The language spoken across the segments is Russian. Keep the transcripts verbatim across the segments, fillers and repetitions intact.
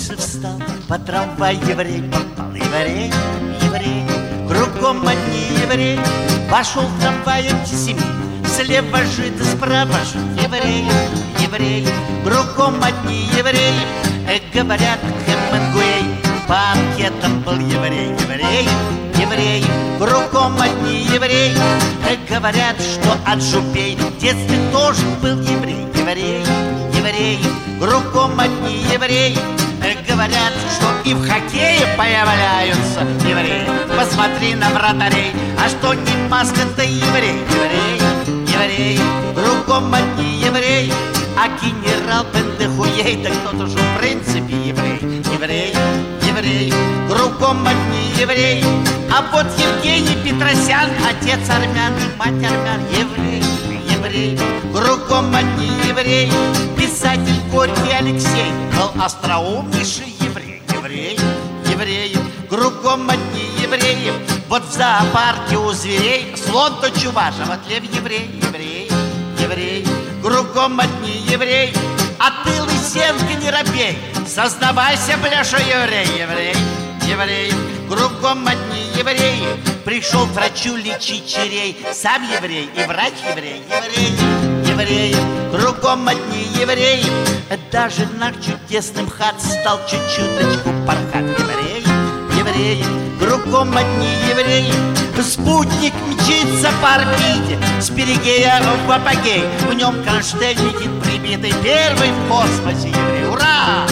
Спустился, встал, по трамвай еврей попал. Еврей, еврей, кругом одни евреи. Пошел в трамвай антисемит, слева жид, справа жид. Еврей, еврей, кругом одни евреи. Э, говорят, Хемингуэй по анкетам был еврей. Еврей, еврей, кругом одни евреи. Э, говорят, что от жупей в детстве тоже был еврей. Еврей, еврей, кругом одни евреи. Э, говорят, что и в хоккее появляются евреи. Посмотри на вратарей, а что не маска-то еврей. Еврей, еврей, кругом одни евреи. А генерал Бендехуей, да кто-то же в принципе еврей. Еврей, еврей, кругом одни евреи. А вот Евгений Петросян, отец армян и мать армян. Еврей, еврей, кругом одни евреи. Писатель Горький Алексей был остроумнейший еврей. Еврей, еврей, кругом одни евреи. Вот в зоопарке у зверей слон то чуваш, а вот лев еврей. Еврей, еврей, кругом одни евреи. А ты, Лысенко, не робей, сознавайся, бля, что еврей. Еврей, еврей, кругом одни евреи. Пришел к врачу лечить черей, сам еврей и врач еврей. Еврей, еврей, кругом одни евреи. Даже наш чудесный МХАТ стал чуть-чуточку пархат. Еврей, еврей, кругом одни евреи. Спутник мчится по орбите с перигея в апогей. В нем кронштейн летит прибитый, первый в космосе еврей. Ура!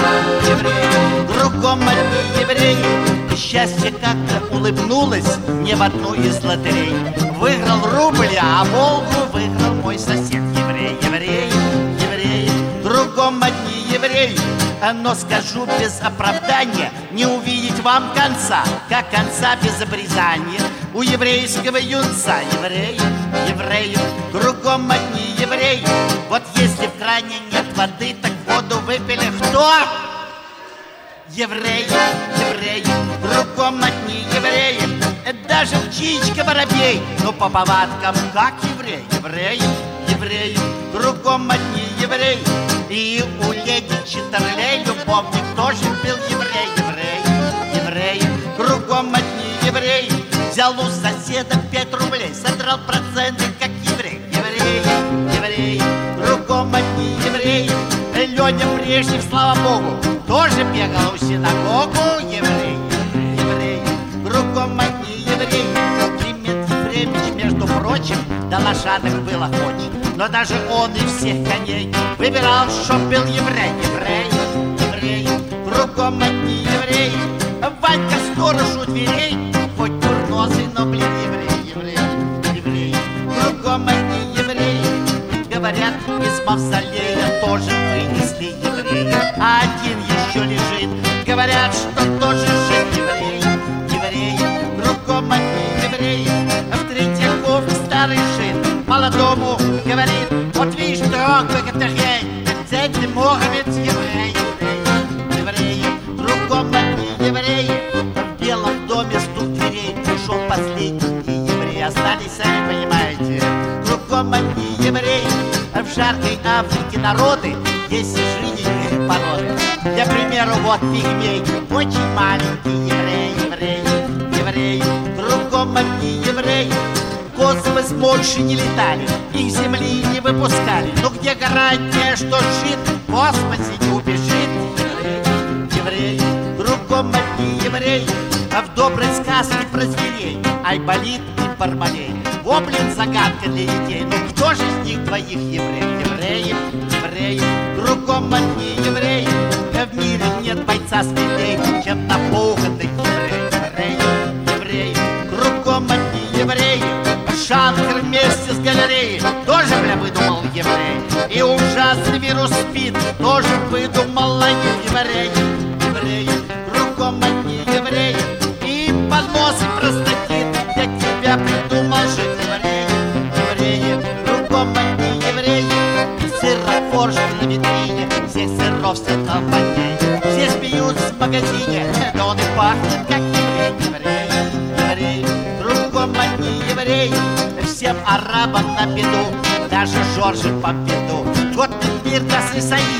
Еврей, кругом одни евреи. Счастье как-то улыбнулось мне в одну из лотерей. Выиграл рубль, а Волгу выиграл мой сосед. Еврей, еврей, еврей, кругом одни евреи. Но скажу без оправдания, не увидеть вам конца, как конца без обрезания у еврейского юнца. Еврей, еврей, кругом одни евреи. Вот если в кране нет воды, так воду выпили кто? Евреи, евреи, кругом одни евреи. Даже птичка воробей, но по повадкам как еврей. Евреи, евреи, кругом одни евреи. И у леди Читерлей любовник тоже был еврей. Еврей, еврей, кругом одни евреи. Взял у соседа пять рублей, содрал проценты как еврей. Еврей, еврей, кругом одни евреи. Леня Брежнев, слава богу, тоже бегал у синагогу. Еврей, еврей, кругом одни евреи. Климент Ефремович, между прочим, до лошадок был охоч, но даже он и всех коней выбирал, чтоб был еврей. Еврей, еврей, кругом одни евреи. Ванька сторож у дверей, хоть курносый, но, блин, еврей. Еврей, еврей, кругом одни евреи. Говорят, из мавзолея тоже вынесли еврея, а один еще лежит. Говорят, что тоже жив. Еврей, еврей, кругом одни евреи. В Третьяковке старый жид молодому говорит: вот видишь, друг, как это хрень, ты Мохаммед еврей. Еврей, кругом одни евреи. В Белом доме стук дверей, пришел последний еврей. Остались, сами понимаете, кругом одни евреи. В жаркой Африке народы есть жиденькие породы. Для примера, вот пигмей, очень маленький еврей. Еврей, еврей, кругом одни евреи. В космос больше не летали, их с земли не выпускали. Но где гарантия, что жид в космосе не убежит? Еврей, еврей, кругом одни евреи. А в доброй сказке про зверей Айболит и Бармалей. Гоблин загадка для детей, но кто же из них двоих еврей? Евреи, евреи, кругом одни евреи. В мире нет бойца смелей, чем напуганный еврей. Евреи, евреи, кругом одни евреи. Шанкер вместе с галереей тоже, бля, выдумал еврей. И ужасный вирус СПИД тоже выдумал еврей. Евреи, кругом одни евреи. И понос и простатит для тебя придумал же еврей. Евреи, кругом одни евреи. Сырофорж на витрине, всех сыров все там воняет. Все смеются в магазине, но он и пахнет как еврей. Еврей, еврей, кругом одни евреи. Всем арабам на беду, даже Жоржу Помпиду. Вот мир даст и Саид,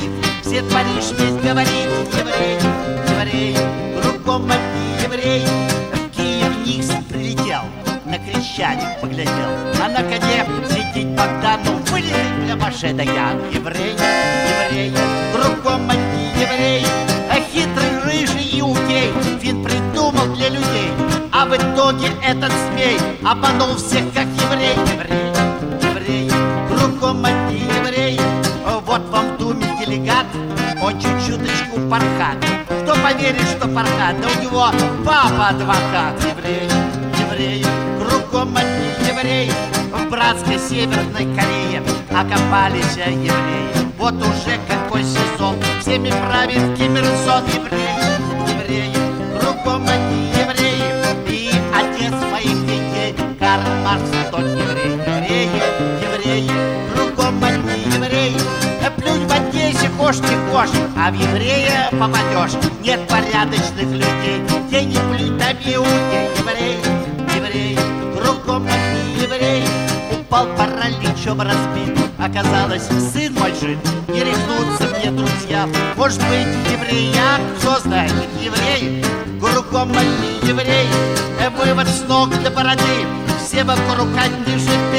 Все Париж весь говорит: евреи, евреи, кругом одни евреи. В Киев Никс прилетел, на Крещатик поглядел, а на коне сидит Богдан, ну вылезет для Маше Даян. Евреи, евреи, кругом одни евреи. А хитрый рыжий иудей фин придумал для людей, а в итоге этот змей обманул всех, как еврей. Евреи, евреи, кругом одни евреи. Вот вам в Думе делегат, он чуть-чуточку пархат. Кто поверит, что пархат? Да у него папа адвокат. Евреи, евреи, кругом одни евреи. В братской Северной Корее окопались евреи. Вот уже какой сезон, всеми правит Ким Ир Сен. Евреи, евреи, кругом одни евреи. И отец своих детей Карл Маркс тот еврей. Евреи, евреи, кругом одни евреи. Плюнь в Одессе, хошь не хошь, а в еврея попадешь. Нет порядочных людей, те не плюнь, там иудей. Евреи, евреи, кругом одни евреи. Упал параличом разбит, оказалось, сын мой жив. Не рехнутся мне друзья, может быть, еврея, кто знает, евреи, кругом одни евреи. Вывод с ног до бороды, все вокруг одни же